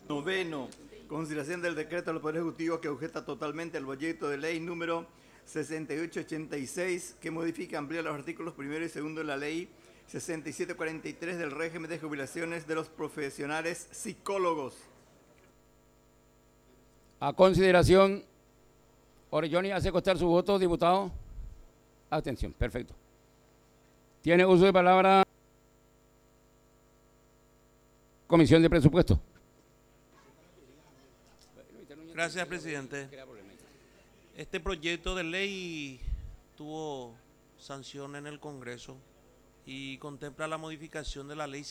Noveno, consideración del decreto del Poder Ejecutivo que objeta totalmente el proyecto de ley número 6886, que modifica, amplía los artículos primero y segundo de la ley 6743 del régimen de jubilaciones de los profesionales psicólogos. A consideración, Orelloni hace constar su voto, diputado. Abstención, perfecto. Tiene uso de palabra Comisión de Presupuesto. Gracias, presidente. Este proyecto de ley tuvo sanción en el Congreso y contempla la modificación de la ley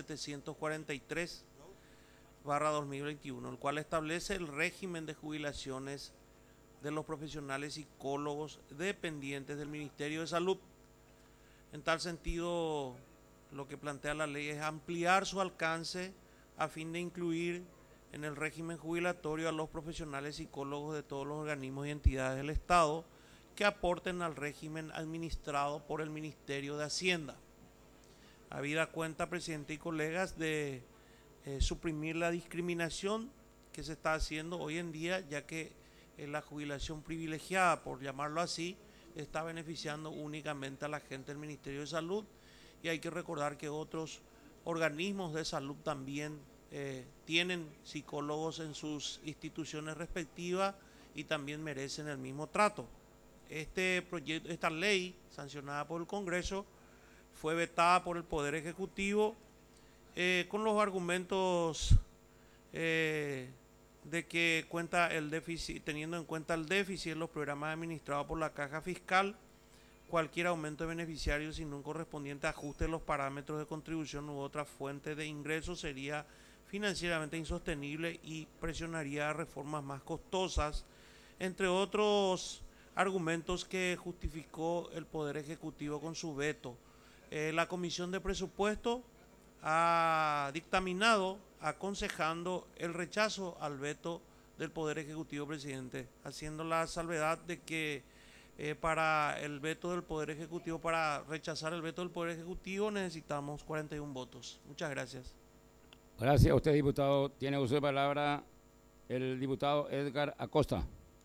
6743/2021, el cual establece el régimen de jubilaciones de los profesionales psicólogos dependientes del Ministerio de Salud. En tal sentido, lo que plantea la ley es ampliar su alcance a fin de incluir en el régimen jubilatorio a los profesionales psicólogos de todos los organismos y entidades del Estado que aporten al régimen administrado por el Ministerio de Hacienda. Habida cuenta, presidente y colegas, de suprimir la discriminación que se está haciendo hoy en día, ya que la jubilación privilegiada, por llamarlo así, está beneficiando únicamente a la gente del Ministerio de Salud, y hay que recordar que otros organismos de salud también tienen psicólogos en sus instituciones respectivas y también merecen el mismo trato. Esta ley, sancionada por el Congreso, fue vetada por el Poder Ejecutivo con los argumentos de que teniendo en cuenta el déficit en los programas administrados por la Caja Fiscal, cualquier aumento de beneficiarios sin un correspondiente ajuste de los parámetros de contribución u otra fuente de ingresos sería financieramente insostenible y presionaría reformas más costosas, entre otros argumentos que justificó el Poder Ejecutivo con su veto. La Comisión de Presupuesto ha dictaminado aconsejando el rechazo al veto del Poder Ejecutivo, presidente, haciendo la salvedad de que para el veto del Poder Ejecutivo, para rechazar el veto del Poder Ejecutivo, necesitamos 41 votos. Muchas gracias. Gracias a usted, diputado. Tiene uso de palabra el diputado Edgar Acosta.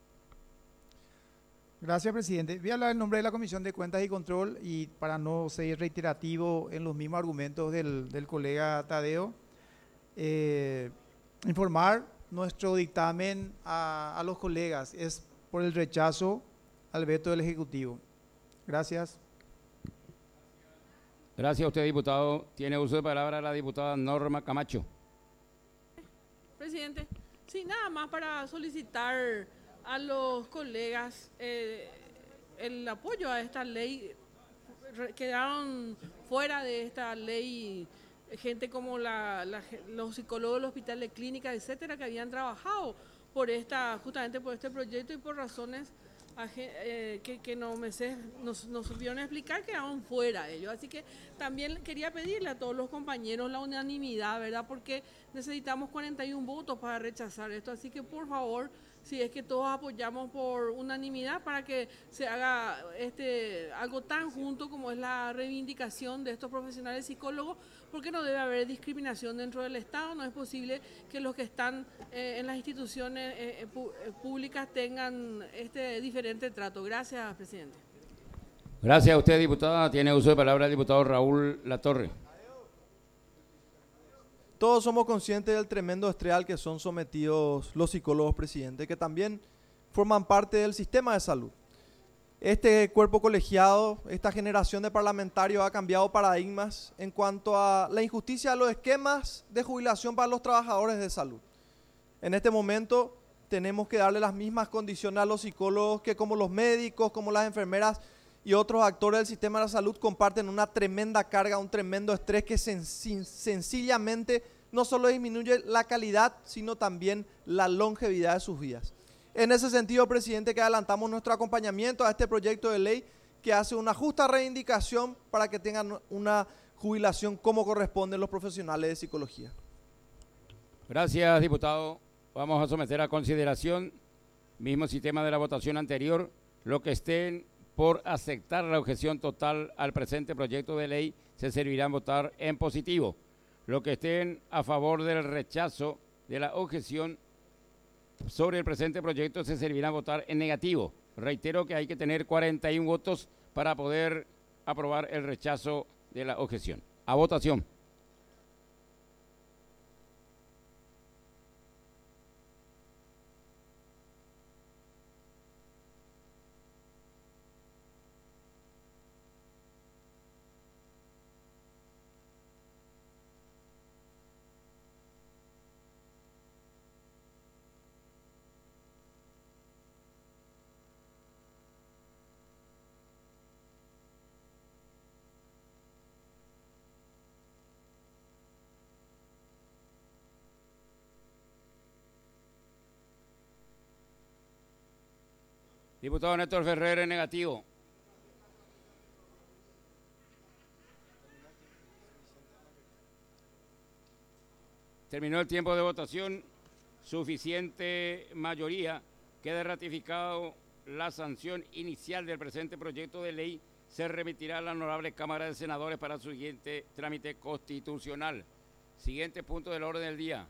Gracias, presidente. Voy a hablar en nombre de la Comisión de Cuentas y Control y para no ser reiterativo en los mismos argumentos del colega Tadeo, informar nuestro dictamen a los colegas es por el rechazo al veto del Ejecutivo. Gracias. Gracias a usted, diputado. Tiene uso de palabra la diputada Norma Camacho. Presidente, sí, nada más para solicitar a los colegas el apoyo a esta ley. Quedaron fuera de esta ley gente como los psicólogos del Hospital de Clínica, etcétera, que habían trabajado justamente por este proyecto y por razones que nos supieron explicar, quedaron fuera ellos. Así que también quería pedirle a todos los compañeros la unanimidad, ¿verdad? Porque necesitamos 41 votos para rechazar esto. Así que, por favor, si es que todos apoyamos por unanimidad para que se haga algo tan junto como es la reivindicación de estos profesionales psicólogos, porque no debe haber discriminación dentro del Estado. No es posible que los que están en las instituciones públicas tengan diferente trato. Gracias, presidente. Gracias a usted, diputada. Tiene uso de palabra el diputado Raúl Latorre. Todos somos conscientes del tremendo estrés al que son sometidos los psicólogos, presidente, que también forman parte del sistema de salud. Este cuerpo colegiado, esta generación de parlamentarios ha cambiado paradigmas en cuanto a la injusticia de los esquemas de jubilación para los trabajadores de salud. En este momento tenemos que darle las mismas condiciones a los psicólogos que como los médicos, como las enfermeras y otros actores del sistema de la salud comparten una tremenda carga, un tremendo estrés que sencillamente no solo disminuye la calidad, sino también la longevidad de sus vidas. En ese sentido, presidente, que adelantamos nuestro acompañamiento a este proyecto de ley que hace una justa reivindicación para que tengan una jubilación como corresponden los profesionales de psicología. Gracias, diputado. Vamos a someter a consideración, mismo sistema de la votación anterior, lo que estén por aceptar la objeción total al presente proyecto de ley se servirán votar en positivo. Los que estén a favor del rechazo de la objeción sobre el presente proyecto se servirá a votar en negativo. Reitero que hay que tener 41 votos para poder aprobar el rechazo de la objeción. A votación. Diputado Néstor Ferrer, en negativo. Terminó el tiempo de votación. Suficiente mayoría. Queda ratificado la sanción inicial del presente proyecto de ley. Se remitirá a la Honorable Cámara de Senadores para su siguiente trámite constitucional. Siguiente punto del orden del día.